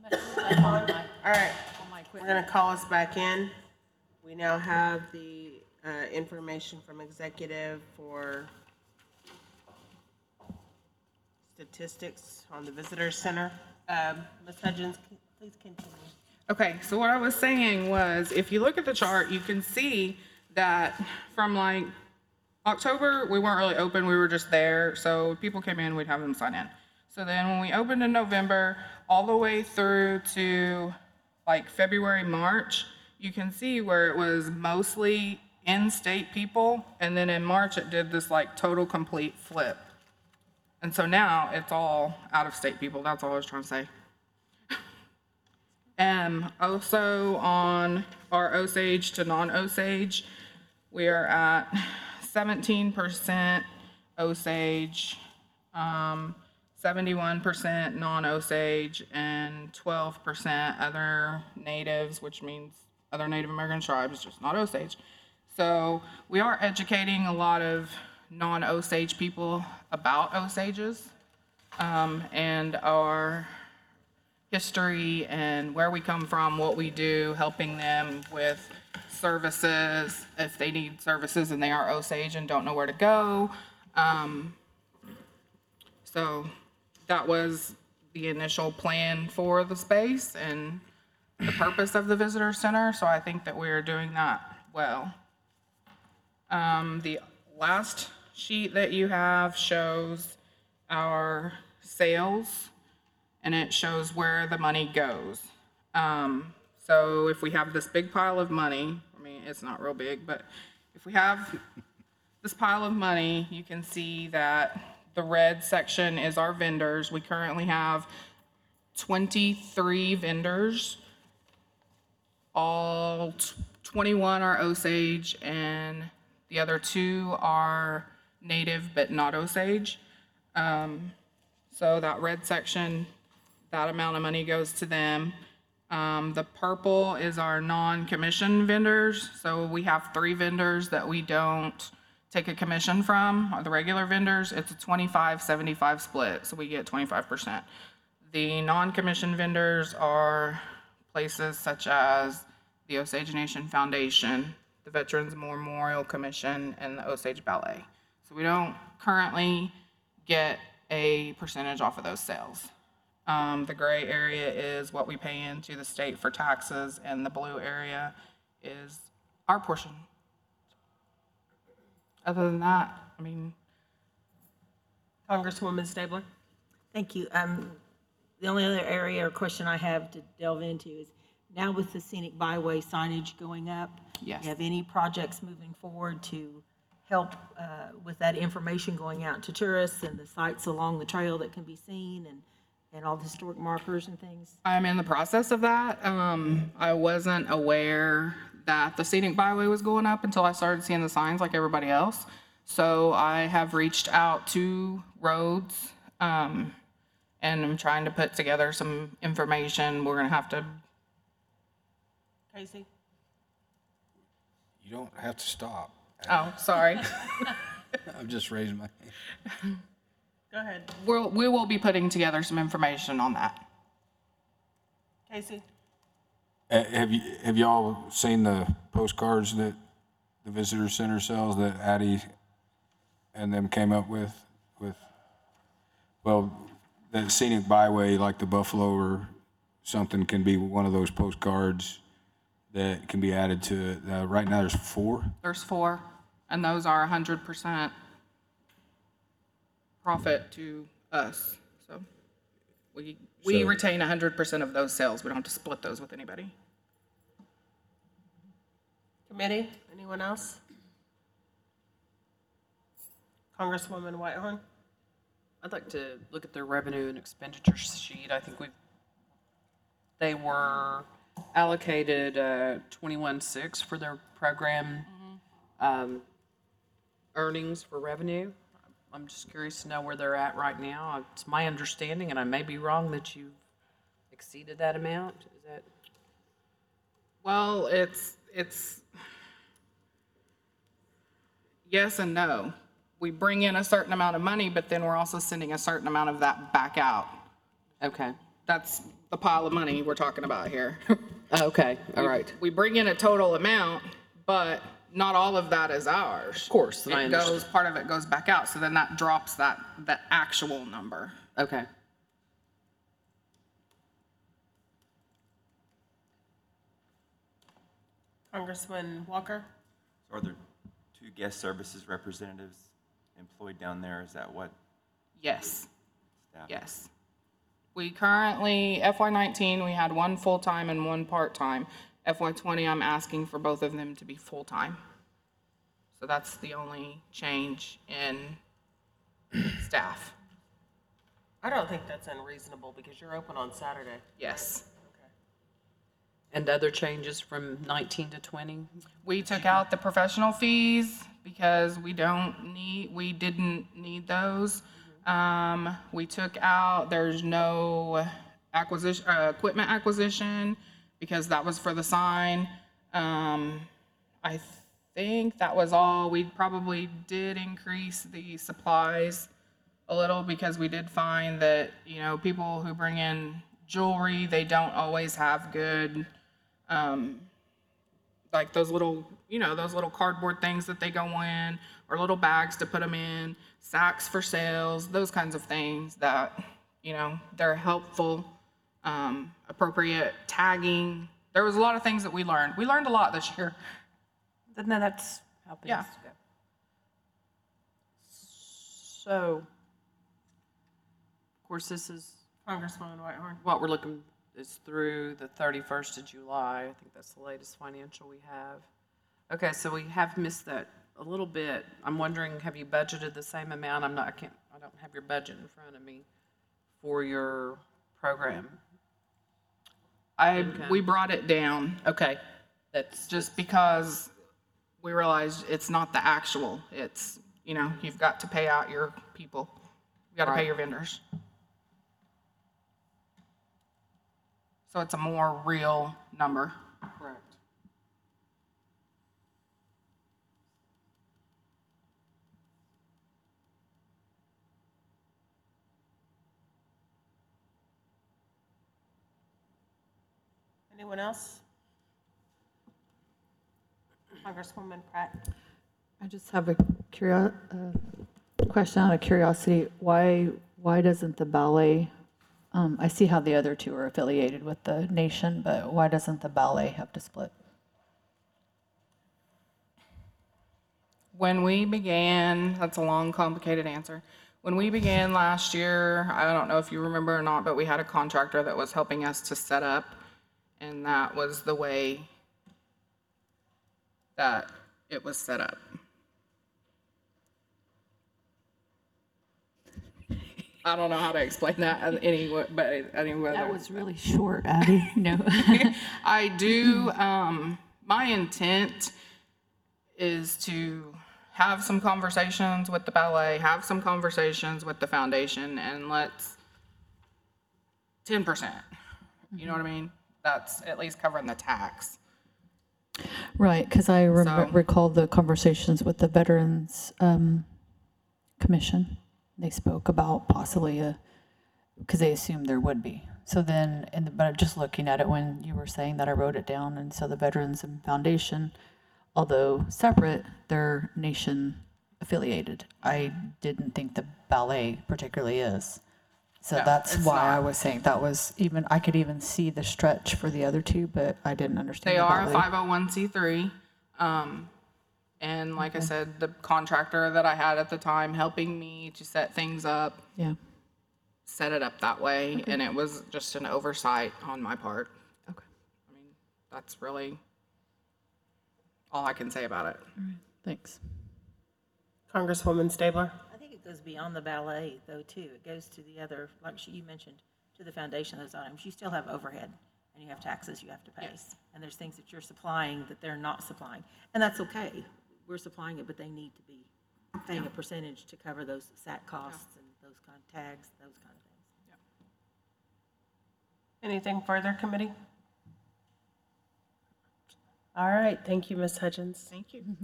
All right, we're gonna call us back in. We now have the information from executive for statistics on the visitor center. Ms. Hudgens, please continue. Okay, so what I was saying was, if you look at the chart, you can see that from like October, we weren't really open, we were just there. So people came in, we'd have them sign in. So then when we opened in November, all the way through to like February, March, you can see where it was mostly in-state people. And then in March, it did this like total complete flip. And so now it's all out-of-state people. That's all I was trying to say. Also on our Osage to non-Osage, we are at 17% Osage, 71% non-Osage, and 12% other natives, which means other Native American tribes, just not Osage. So we are educating a lot of non-Osage people about Osages and our history and where we come from, what we do, helping them with services if they need services and they are Osage and don't know where to go. So that was the initial plan for the space and the purpose of the visitor center. So I think that we're doing that well. The last sheet that you have shows our sales, and it shows where the money goes. So if we have this big pile of money, I mean, it's not real big, but if we have this pile of money, you can see that the red section is our vendors. We currently have 23 vendors. All 21 are Osage, and the other 2 are native but not Osage. So that red section, that amount of money goes to them. The purple is our non-commission vendors. So we have 3 vendors that we don't take a commission from. The regular vendors, it's a 25-75 split, so we get 25%. The non-commission vendors are places such as the Osage Nation Foundation, the Veterans Memorial Commission, and the Osage Ballet. So we don't currently get a percentage off of those sales. The gray area is what we pay into the state for taxes, and the blue area is our portion. Other than that, I mean. Congresswoman Stabler? Thank you. The only other area or question I have to delve into is, now with the scenic byway signage going up, Yes. do you have any projects moving forward to help with that information going out to tourists and the sites along the trail that can be seen and all the historic markers and things? I'm in the process of that. I wasn't aware that the scenic byway was going up until I started seeing the signs like everybody else. So I have reached out to roads, and I'm trying to put together some information. We're gonna have to. Casey? You don't have to stop. Oh, sorry. I'm just raising my hand. Go ahead. We will be putting together some information on that. Casey? Have y'all seen the postcards that the visitor center sells that Addie and them came up with? Well, that scenic byway, like the Buffalo or something, can be one of those postcards that can be added to it. Right now, there's 4. There's 4, and those are 100% profit to us. So we So- retain 100% of those sales. We don't have to split those with anybody. Committee? Anyone else? Congresswoman Whitehorn? I'd like to look at their revenue and expenditure sheet. I think they were allocated 21.6 for their program earnings for revenue. I'm just curious to know where they're at right now. It's my understanding, and I may be wrong, that you've exceeded that amount. Is that? Well, it's yes and no. We bring in a certain amount of money, but then we're also sending a certain amount of that back out. Okay. That's the pile of money we're talking about here. Okay, all right. We bring in a total amount, but not all of that is ours. Of course, and I It understand. goes, part of it goes back out, so then that drops the actual number. Okay. Congressman Walker? So are there two guest services representatives employed down there? Is that what Yes, staff? yes. We currently, FY19, we had one full-time and one part-time. FY20, I'm asking for both of them to be full-time. So that's the only change in staff. I don't think that's unreasonable because you're open on Saturday. Yes. And other changes from 19 to 20? We took out the professional fees because we didn't need those. We took out, there's no acquisition, equipment acquisition because that was for the sign. I think that was all. We probably did increase the supplies a little because we did find that, people who bring in jewelry, they don't always have good, like those little cardboard things that they go in, or little bags to put them in, sacks for sales, those kinds of things that, they're helpful, appropriate tagging. There was a lot of things that we learned. We learned a lot this year. No, that's how things Yeah. go. So, of course, this is Congresswoman Whitehorn? what we're looking is through the 31st of July. I think that's the latest financial we have. Okay, so we have missed that a little bit. I'm wondering, have you budgeted the same amount? I don't have your budget in front of me for your program. We brought it down Okay, that's just because we realized it's not the actual. It's, you've got to pay out your people. You got to pay Right. your vendors. So it's a more real number. correct. Anyone else? Congresswoman Pratt? I just have a question out of curiosity. Why doesn't the ballet, I see how the other two are affiliated with the nation, but why doesn't the ballet have to split? When we began, that's a long, complicated answer. When we began last year, I don't know if you remember or not, but we had a contractor that was helping us to set up, and that was the way that it was set up. I don't know how to explain that anyway, but anyway. That was really short, Addie. No. I do, my intent is to have some conversations with the ballet, have some conversations with the foundation, and let's 10%. You know what I mean? That's at least covering the tax. Right, because I So- recall the conversations with the Veterans Commission. They spoke about possibly because they assumed there would be. So then, but just looking at it when you were saying that, I wrote it down, and so the Veterans and Foundation, although separate, they're nation affiliated. I didn't think the ballet particularly is. So No, that's it's why not. I was saying that was even, I could even see the stretch for the other two, but I didn't understand They the are a ballet. 501c3. And like I said, the contractor that I had at the time helping me to set things up, Yeah, set it up that way, and it was just an oversight on my part. okay, I mean, that's really all I can say about it. thanks. Congresswoman Stabler? I think it goes beyond the ballet, though, too. It goes to the other, like you mentioned, to the foundation, those items. You still have overhead, and you have taxes you have to pay. Yes. And there's things that you're supplying that they're not supplying. And that's okay. We're supplying it, but they need to be paying a percentage to cover those SAT costs and those kind of tags, those kind of things. Anything further, committee? All right, thank you, Ms. Hudgens. Thank you.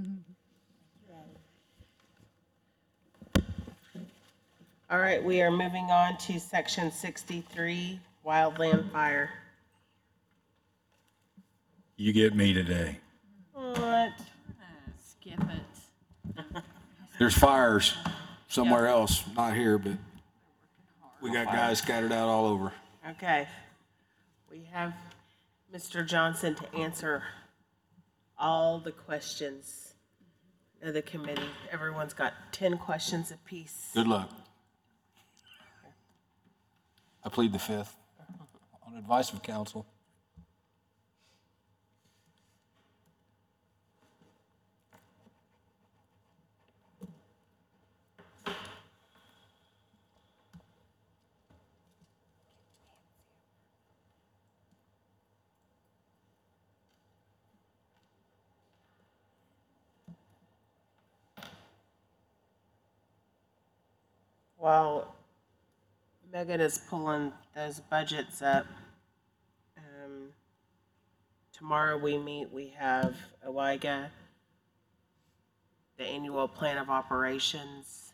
All right, we are moving on to section 63, Wildland Fire. You get me today. What? Skip it. There's fires somewhere else, not here, but we got guys scattered out all over. Okay. We have Mr. Johnson to answer all the questions of the committee. Everyone's got 10 questions apiece. Good luck. I plead the fifth on advice of counsel. While Megan is pulling those budgets up, tomorrow we meet, we have OIGA, the annual plan of operations,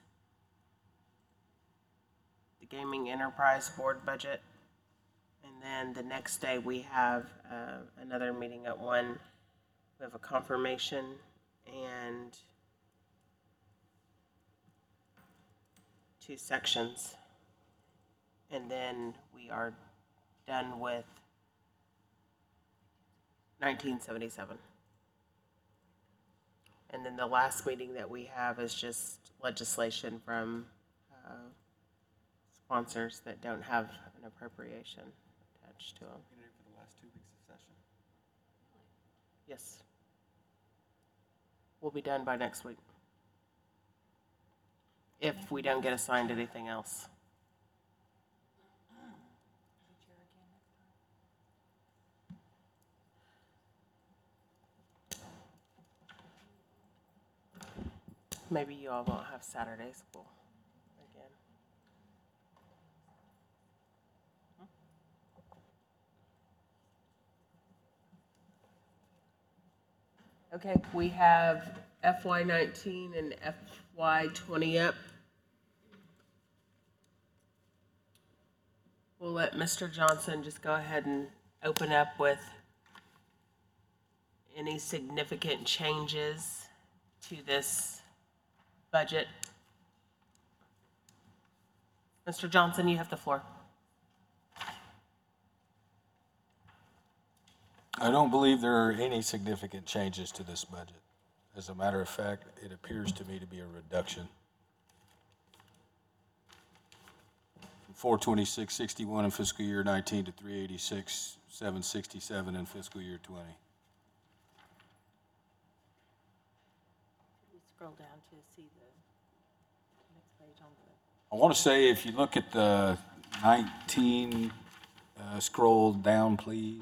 the gaming enterprise board budget, and then the next day we have another meeting at 1. We have a confirmation and 2 sections. And then we are done with 1977. And then the last meeting that we have is just legislation from sponsors that don't have an appropriation attached to them. For the last 2 weeks of session. Yes. We'll be done by next week. If we don't get assigned anything else. Maybe you all won't have Saturday school again. Okay, we have FY19 and FY20 up. We'll let Mr. Johnson just go ahead and open up with any significant changes to this budget. Mr. Johnson, you have the floor. I don't believe there are any significant changes to this budget. As a matter of fact, it appears to me to be a reduction. 426.61 in fiscal year 19 to 386.767 in fiscal year 20. Scroll down to see the next page on the. I want to say if you look at the 19, scroll down, please.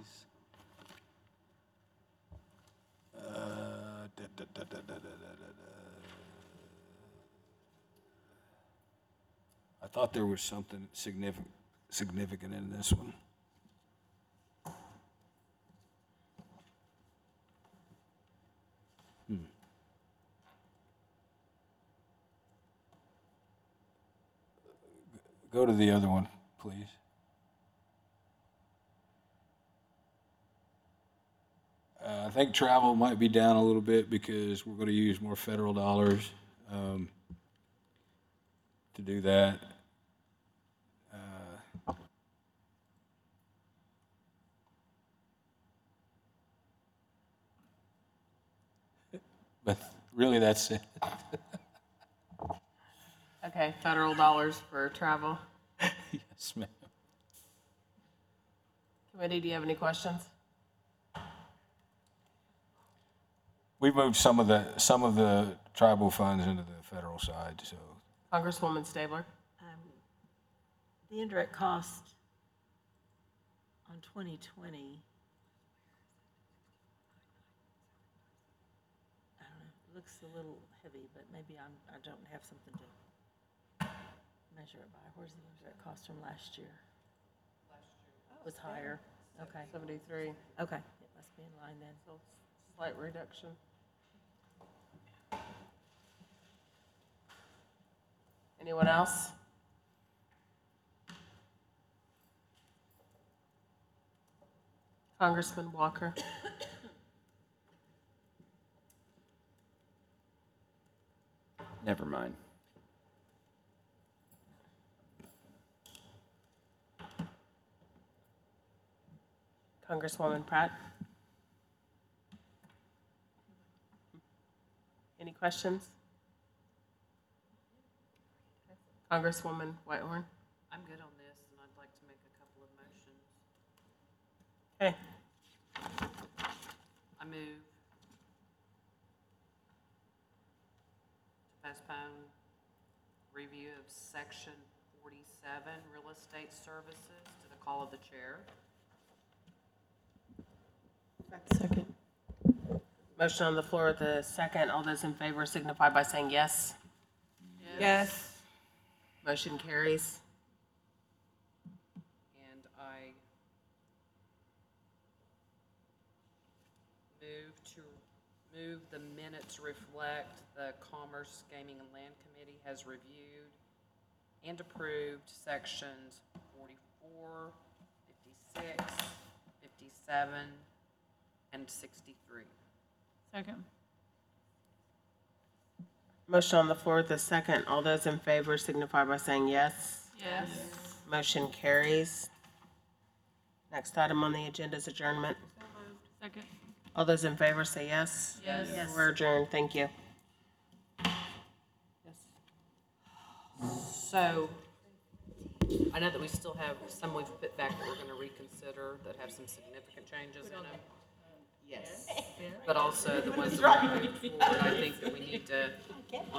I thought there was something significant in this one. Go to the other one, please. I think travel might be down a little bit because we're going to use more federal dollars to do that. But really, that's it. Okay, federal dollars for travel. Yes, ma'am. Committee, do you have any questions? We've moved some of the tribal funds into the federal side, so. Congresswoman Stabler? The indirect cost on 2020, I don't know, it looks a little heavy, but maybe I don't have something to measure it by. Where's the indirect cost from last year? It was higher, okay. 73, Okay, it must be in line then. so slight reduction. Anyone else? Congressman Walker. Never mind. Congresswoman Pratt. Any questions? Congresswoman Whitehorn. I'm good on this, and I'd like to make a couple of motions. Okay, I move to postpone review of section 47, real estate services, to the call of the chair. Second. motion on the floor with a second. All those in favor signify by saying yes. Yes. Motion carries. And I move the minutes reflect the Commerce, Gaming, and Land Committee has reviewed and approved sections 44, 56, 57, and 63. Second. Motion on the floor with a second. All those in favor signify by saying yes. Yes. Motion carries. Next item on the agenda is adjournment. Second. All those in favor say yes. Yes. We're adjourned. Thank you. So, I know that we still have some we've put back that we're gonna reconsider that have some significant changes in them. Yes. But also the ones that we moved forward, I think that we need to